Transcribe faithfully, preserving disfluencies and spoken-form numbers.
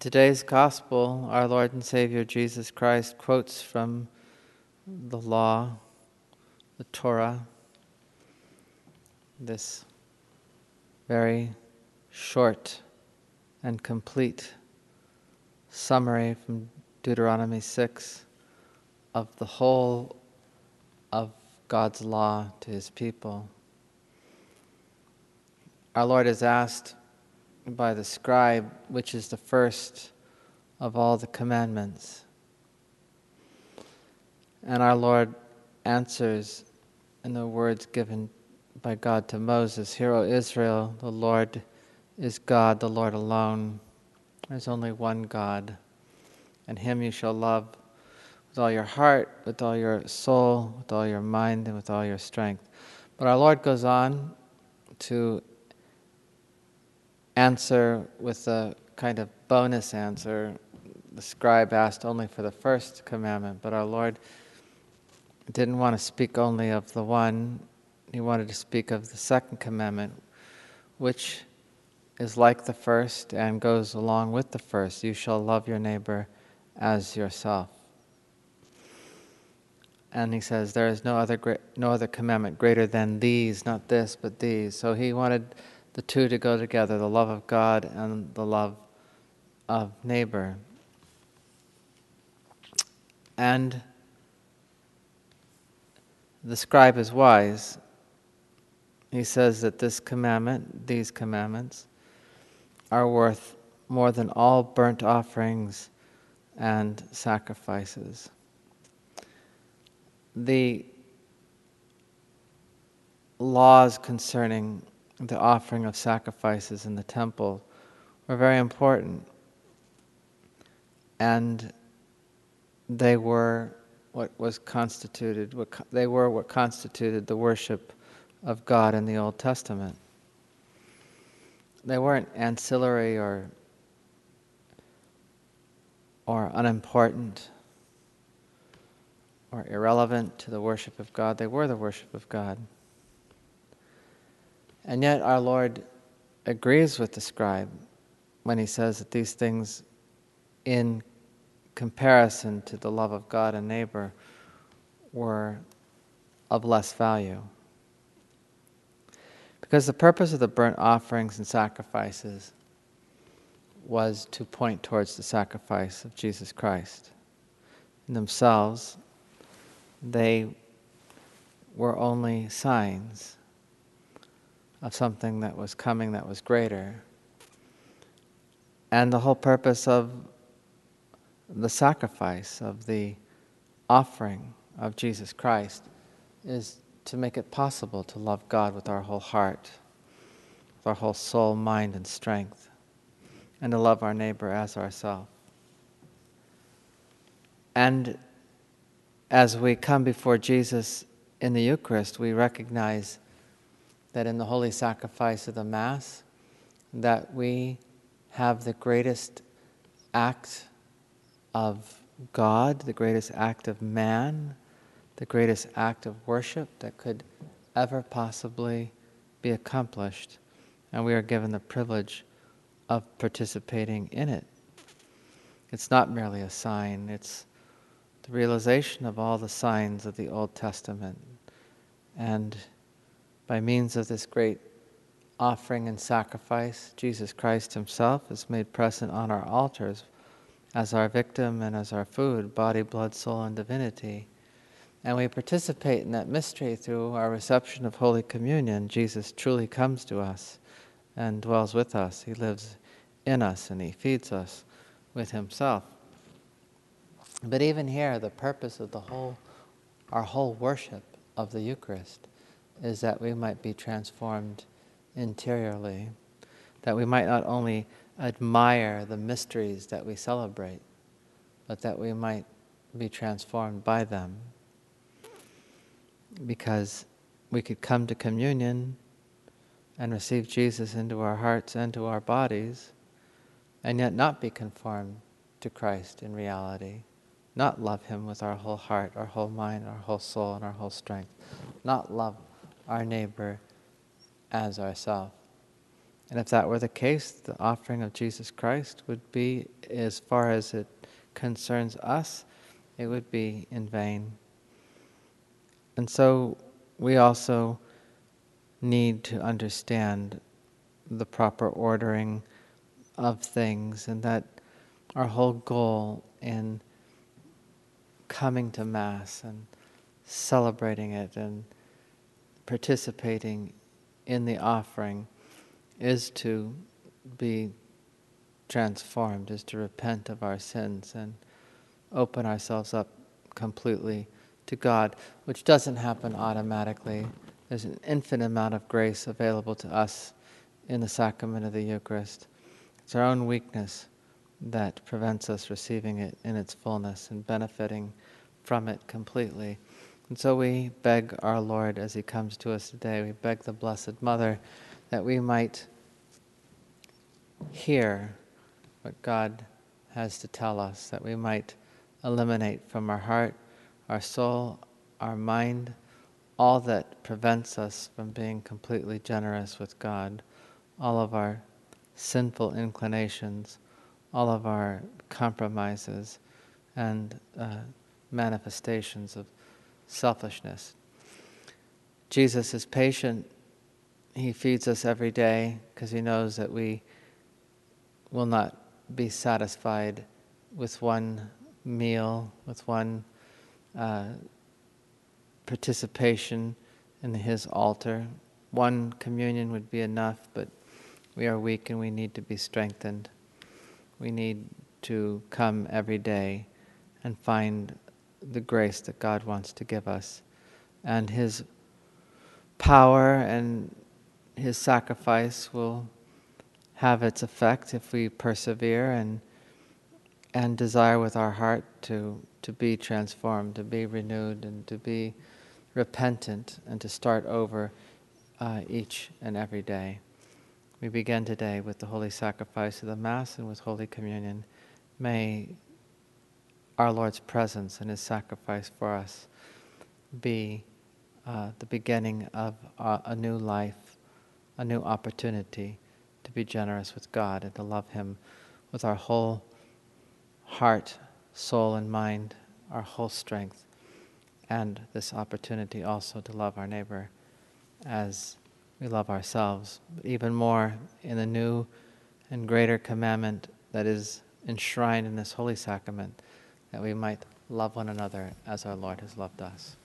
In today's Gospel, our Lord and Savior Jesus Christ quotes from the law, the Torah, this very short and complete summary from Deuteronomy six of the whole of God's law to His people. Our Lord is asked by the scribe, which is the first of all the commandments. And our Lord answers in the words given by God to Moses, "Hear, O Israel, the Lord is God, the Lord alone. There's only one God, and Him you shall love with all your heart, with all your soul, with all your mind, and with all your strength." But our Lord goes on to answer with a kind of bonus answer. The scribe asked only for the first commandment, but our Lord didn't want to speak only of the one. He wanted to speak of the second commandment, which is like the first and goes along with the first. You shall love your neighbor as yourself. And he says, there is no other great, no other commandment greater than these, not this, but these. So he wanted the two to go together, the love of God and the love of neighbor. And the scribe is wise. He says that this commandment, these commandments, are worth more than all burnt offerings and sacrifices. The laws concerning the offering of sacrifices in the temple were very important, and they were what was constituted, what, they were what constituted the worship of God in the Old Testament. They weren't ancillary or or unimportant or irrelevant to the worship of God. They were the worship of God. And yet our Lord agrees with the scribe when he says that these things, in comparison to the love of God and neighbor, were of less value. Because the purpose of the burnt offerings and sacrifices was to point towards the sacrifice of Jesus Christ. In themselves, they were only signs of something that was coming that was greater. And the whole purpose of the sacrifice, of the offering of Jesus Christ, is to make it possible to love God with our whole heart, with our whole soul, mind, and strength, and to love our neighbor as ourselves. And as we come before Jesus in the Eucharist, we recognize that in the holy sacrifice of the Mass, that we have the greatest act of God, the greatest act of man, the greatest act of worship that could ever possibly be accomplished, and we are given the privilege of participating in it. It's not merely a sign, it's the realization of all the signs of the Old Testament. And by means of this great offering and sacrifice, Jesus Christ Himself is made present on our altars as our victim and as our food, body, blood, soul, and divinity. And we participate in that mystery through our reception of Holy Communion. Jesus truly comes to us and dwells with us. He lives in us and He feeds us with Himself. But even here, the purpose of the whole, our whole worship of the Eucharist is that we might be transformed interiorly, that we might not only admire the mysteries that we celebrate, but that we might be transformed by them. Because we could come to communion and receive Jesus into our hearts and to our bodies, and yet not be conformed to Christ in reality, not love Him with our whole heart, our whole mind, our whole soul, and our whole strength, not love our neighbor as ourselves. And if that were the case, the offering of Jesus Christ would be, as far as it concerns us, it would be in vain. And so we also need to understand the proper ordering of things, and that our whole goal in coming to Mass and celebrating it and participating in the offering is to be transformed, is to repent of our sins and open ourselves up completely to God, which doesn't happen automatically. There's an infinite amount of grace available to us in the sacrament of the Eucharist. It's our own weakness that prevents us receiving it in its fullness and benefiting from it completely. And so we beg our Lord as He comes to us today, we beg the Blessed Mother that we might hear what God has to tell us, that we might eliminate from our heart, our soul, our mind, all that prevents us from being completely generous with God, all of our sinful inclinations, all of our compromises and uh, manifestations of selfishness. Jesus is patient. He feeds us every day because He knows that we will not be satisfied with one meal, with one uh, participation in His altar. One communion would be enough, but we are weak and we need to be strengthened. We need to come every day and find the grace that God wants to give us. And His power and His sacrifice will have its effect if we persevere and and desire with our heart to, to be transformed, to be renewed, and to be repentant, and to start over uh, each and every day. We begin today with the holy sacrifice of the Mass and with Holy Communion. May our Lord's presence and His sacrifice for us be uh, the beginning of uh, a new life, a new opportunity to be generous with God and to love Him with our whole heart, soul, and mind, our whole strength, and this opportunity also to love our neighbor as we love ourselves, but even more in the new and greater commandment that is enshrined in this holy sacrament, that we might love one another as our Lord has loved us.